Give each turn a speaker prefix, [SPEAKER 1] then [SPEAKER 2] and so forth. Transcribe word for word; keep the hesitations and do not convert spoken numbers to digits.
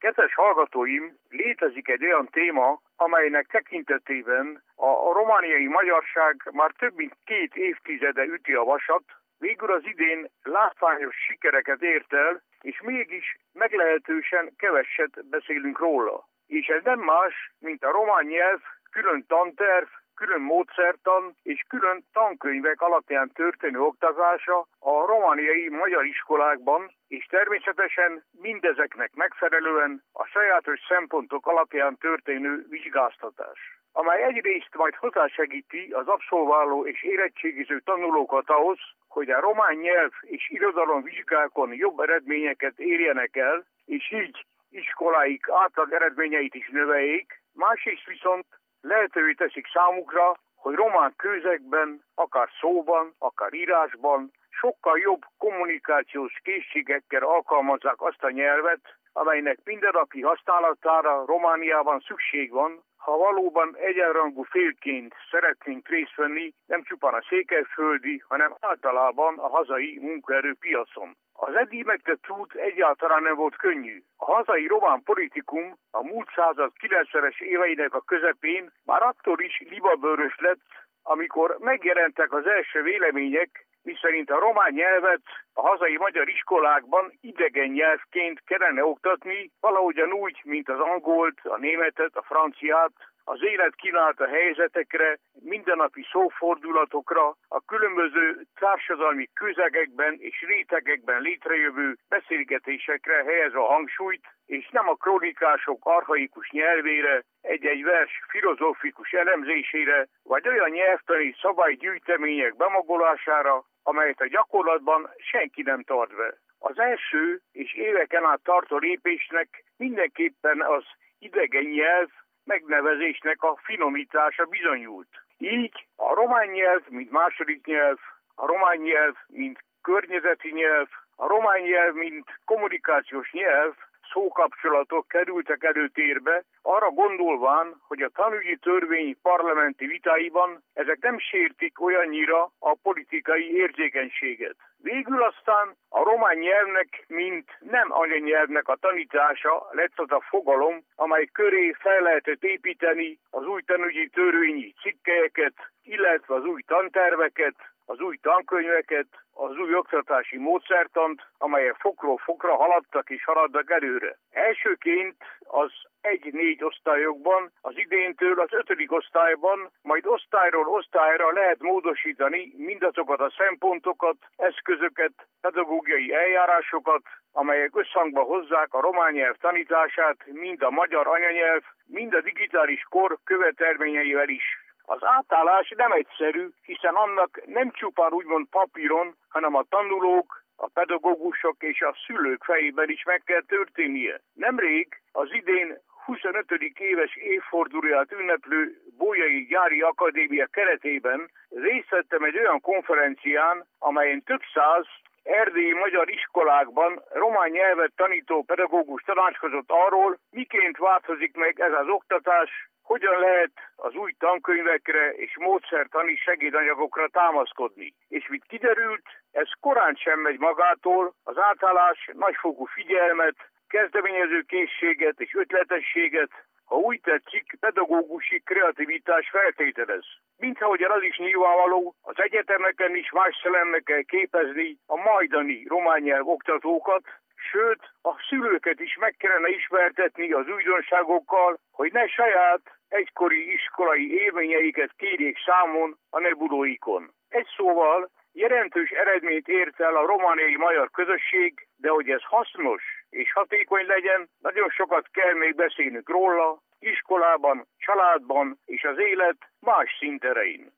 [SPEAKER 1] Kedves hallgatóim, létezik egy olyan téma, amelynek tekintetében a romániai magyarság már több mint két évtizede üti a vasat, végül az idén látványos sikereket ért el, és mégis meglehetősen keveset beszélünk róla. És ez nem más, mint a román nyelv külön tanterv, külön módszertan és külön tankönyvek alapján történő oktatása a romániai magyar iskolákban, és természetesen mindezeknek megfelelően a sajátos szempontok alapján történő vizsgáztatás, amely egyrészt majd hozzásegíti az abszolváló és érettségiző tanulókat ahhoz, hogy a román nyelv és irodalom vizsgákon jobb eredményeket érjenek el, és így iskoláik átlag eredményeit is növeljék, másrészt viszont lehetővé teszik számukra, hogy román közegben, akár szóban, akár írásban sokkal jobb kommunikációs készségekkel alkalmazzák azt a nyelvet, amelynek mindennapi használatára Romániában szükség van, ha valóban egyenrangú félként szeretnénk részt venni nem csupán a székelyföldi, hanem általában a hazai munkaerőpiacon. Az eddig megtett út egyáltalán nem volt könnyű. A hazai román politikum a múlt század kilencvenes éveinek a közepén már attól is libabőrös lett, amikor megjelentek az első vélemények, miszerint a román nyelvet a hazai magyar iskolákban idegen nyelvként kellene oktatni, valahogyan úgy, mint az angolt, a németet, a franciát, az élet kínálta helyzetekre, mindennapi szófordulatokra, a különböző társadalmi közegekben és rétegekben létrejövő beszélgetésekre helyezve a hangsúlyt, és nem a krónikások archaikus nyelvére, egy-egy vers filozófikus elemzésére, vagy olyan nyelvtani szabálygyűjtemények bemagolására, amelyet a gyakorlatban senki nem tart be. Az első és éveken át tartó lépésnek mindenképpen az idegen nyelv megnevezésnek a finomítása bizonyult. Így a román nyelv, mint második nyelv, a román nyelv, mint környezeti nyelv, a román nyelv, mint kommunikációs nyelv, szókapcsolatok kerültek előtérbe, arra gondolván, hogy a tanügyi törvény parlamenti vitáiban ezek nem sértik olyannyira a politikai érzékenységet. Végül aztán a román nyelvnek, mint nem anyanyelvnek a tanítása lett az a fogalom, amely köré fel lehetett építeni az új tanügyi törvényi cikkelyeket, illetve az új tanterveket, az új tankönyveket, az új oktatási módszertant, amelyek fokról fokra haladtak és haladnak előre. Elsőként az egy-négy osztályokban, az idéntől az ötödik osztályban, majd osztályról osztályra lehet módosítani mindazokat a szempontokat, eszközöket, pedagógiai eljárásokat, amelyek összhangba hozzák a román nyelv tanítását, mind a magyar anyanyelv, mind a digitális kor követelményeivel is. Az átállás nem egyszerű, hiszen annak nem csupán úgymond papíron, hanem a tanulók, a pedagógusok és a szülők fejében is meg kell történnie. Nemrég az idén huszonötödik éves évfordulóját ünneplő Bolyai Gyári Akadémia keretében részt vettem egy olyan konferencián, amelyen több száz erdélyi magyar iskolákban román nyelvet tanító pedagógus tanácskozott arról, miként változik meg ez az oktatás, hogyan lehet az új tankönyvekre és módszertani segédanyagokra támaszkodni. És mit kiderült, ez korán sem megy magától, az átállás nagyfokú figyelmet, kezdeményező készséget és ötletességet, ha úgy tetszik, pedagógusi kreativitás feltételez. Mint ahogyan az is nyilvánvaló, az egyetemeken is más szellembe kell képezni a majdani román nyelv oktatókat, sőt, a szülőket is meg kellene ismertetni az újdonságokkal, hogy ne saját egykori iskolai élményeiket kérjék számon a nebulóikon. Egy szóval jelentős eredményt ért el a romániai magyar közösség, de hogy ez hasznos és hatékony legyen, nagyon sokat kell még beszélnünk róla, iskolában, családban és az élet más szinterein.